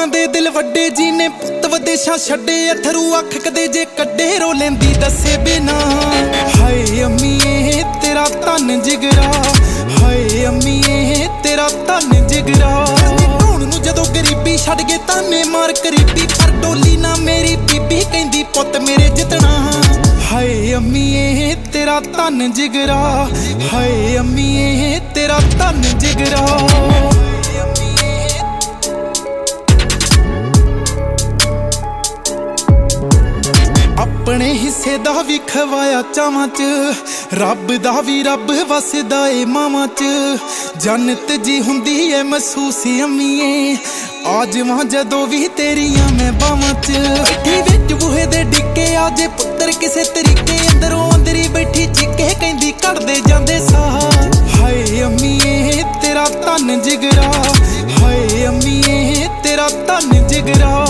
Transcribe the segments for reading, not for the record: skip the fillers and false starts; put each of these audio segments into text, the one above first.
ਮਾਵਾਂ ਦੇ ਦਿਲ ਵੱਡੇ ਜੀ ਨੇ ਪੁੱਤ ਵਿਦੇਸ਼ਾਂ ਛੱਡੇ ਅਥਰੂ ਅੱਖ ਕਦੇ ਜੇ ਕੱਢੇ ਰੋ ਲੈਂਦੀ ਦੱਸੇ ਬਿਨਾ ਹਾਏ ਅੰਮੀਏ ਤੇਰਾ ਧੰਨ ਜਿਗਰਾ ਹਾਏ ਅੰਮੀਏ ਤੇਰਾ ਧੰਨ ਜਿਗਰਾ ਢੋਣ ਨੂੰ ਜਦੋਂ ਗਰੀਬੀ ਛੱਡ ਗਏ ਤਾਨੇ ਮਾਰ ਕਰੀਬੀ ਪਰ ਡੋਲੀ ਨਾ ਮੇਰੀ ਬੀਬੀ ਕਹਿੰਦੀ ਪੁੱਤ ਮੇਰੇ ਜਿੱਤਣਾ ਹਾਏ ਅੰਮੀਏ ਤੇਰਾ ਧੰਨ ਜਿਗਰਾ ਹਾਏ ਅੰਮੀਏ ਤੇਰਾ ਧੰਨ ਜਿਗਰਾ ਆਪਣੇ ਹਿੱਸੇ ਦਾ ਵੀ ਖਵਾਇਆ ਚਾਵਾਂ ਚ ਰੱਬ ਦਾ ਵੀ ਰੱਬ ਵਸਦਾ ਏ ਮਾਵਾਂ ਚ ਜੰਨਤ ਜੀ ਹੁੰਦੀ ਏ ਮਹਿਸੂਸ ਅੰਮੀਏ ਆ ਜਾਵਾਂ ਜਦੋਂ ਵੀ ਤੇਰੀਆਂ ਮੈਂ ਬਾਵਾਂ ਚ ਬੈਠੀ ਵਿੱਚ ਬੂਹੇ ਦੇ ਡਿੱਕੇ ਆ ਜੇ ਪੁੱਤਰ ਕਿਸੇ ਤਰੀਕੇ ਅੰਦਰੋਂ ਅੰਦਰੀ ਬੈਠੀ ਚੀਕੇ ਕਹਿੰਦੀ ਕੱਢਦੇ ਜਾਂਦੇ ਸਾਹ ਹਾਏ ਅੰਮੀਏ ਤੇਰਾ ਧੰਨ ਜਿਗਰਾ ਹਾਏ ਅੰਮੀਏ ਤੇਰਾ ਧੰਨ ਜਿਗਰਾ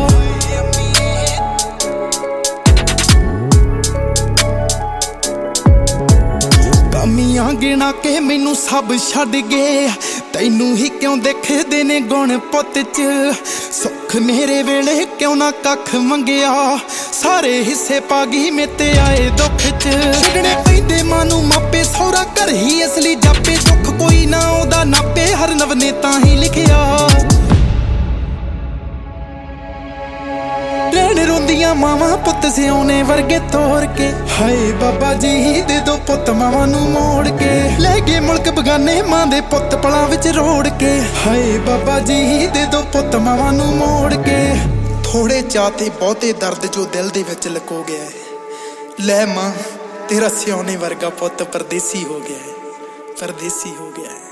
ਕਮੀਆਂ ਗਿਣਾ ਕੇ ਮੈਨੂੰ ਸਭ ਛੱਡ ਗਏ ਤੈਨੂੰ ਹੀ ਕਿਉਂ ਦੇਖਦੇ ਨੇ ਗੁਣ ਪੁੱਤ ਚ ਸੁੱਖ ਮੇਰੇ ਵੇਲੇ ਕਿਉਂ ਨਾ ਕੱਖ ਮੰਗਿਆ ਸਾਰੇ ਹਿੱਸੇ ਪਾ ਗਈ ਮੇਤੇ ਆਏ ਦੁੱਖ ਚ ਛੱਡਣੇ ਪੈਂਦੇ ਮਾਂ ਨੂੰ ਮਾਪੇ ਸਹੁਰਾ ਘਰ ਹੀ ਅਸਲੀ ਜਾਪੇ ਦੁੱਖ ਕੋਈ ਨਾ ਉਹਦਾ ਨਾਪੇ ਹਰ ਨਵ ਨੇ ਤਾਂ ਹੀ ਲਿਖਿਆ ਰਹਿਣ ਰੋਂਦੀਆਂ ਮਾਵਾਂ ਪੁੱਤ ਸਿਉਣੇ ਵਰਗੇ ਤੋਰ ਕੇ ਹਾਏ ਬਾਬਾ ਜੀ ਦੇ ਦੋ ਪੁੱਤ ਮਾਵਾਂ ਨੂੰ ਮੋੜ ਕੇ ਲੈ ਗਏ ਮੁਲਕ ਬਗਾਨੇ ਮਾਂ ਦੇ ਪੁੱਤ ਪਲਾਂ ਵਿੱਚ ਰੋੜ ਕੇ ਹਾਏ ਬਾਬਾ ਜੀ ਦੇ ਦੋ ਪੁੱਤ ਮਾਵਾਂ ਨੂੰ ਮੋੜ ਕੇ ਥੋੜੇ ਚਾਅ ਤੇ ਬਹੁਤੇ ਦਰਦ ਜੋ ਦਿਲ ਦੇ ਵਿੱਚ ਲੁਕੋ ਗਿਆ ਹੈ ਲੈ ਮਾਂ ਤੇਰਾ ਸਿਉਣੇ ਵਰਗਾ ਪੁੱਤ ਪਰਦੇਸੀ ਹੋ ਗਿਆ ਹੈ ਪਰਦੇਸੀ ਹੋ ਗਿਆ ਹੈ।